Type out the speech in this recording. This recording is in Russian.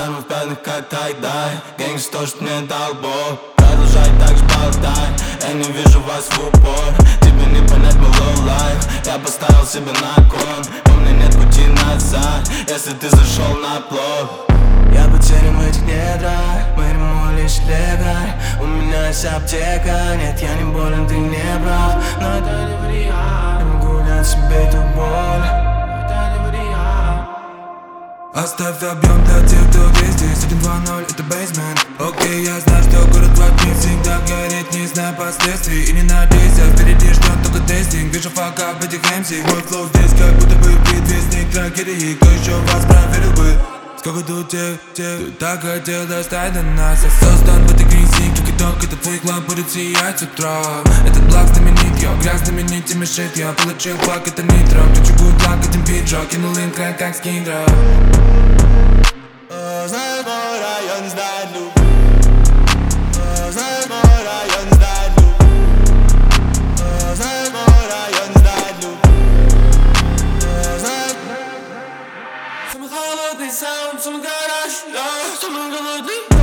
Шармы в пятнах как тай-дай. Гэнгс то, что мне дал Бог. Продолжай так же болтай. Я не вижу вас в упор. Тебе не понять мой low life. Я поставил себе на кон. У меня нет пути назад, если ты зашел на плов. Я потерян в этих недрах, моему лишь лекарь. У меня есть аптека, нет, я не болен, ты не прав. Но это не вариант, я могу дать себе эту боль. Это не вариант. Оставь объем для тех, кто здесь. 1-2-0, это бейсмент. Окей, я знаю, что город вокруг всегда горит, не знаю последствий. И не надейся, впереди ждет только тестинг. Вижу фака в этих MC. Мой флоу здесь как будто бы предвестник трагедии. Кто еще вас проверил бы? Сколько тут тех, кто так хотел достать до нас. Я создан в этой грязи, как итог, этот твой клан будет сиять с утра. Этот благ знаменит, я грязь знаменитыми шит. Я получил флаг, это нитро. Ключу будет лак, этим биджо. Кинул им край, как скиндра. Знает мой район, знает люк. Знает мой район, знает люк. Знает мой район, знает люк. Самый холодный саунд, самый гараж, самый голодный.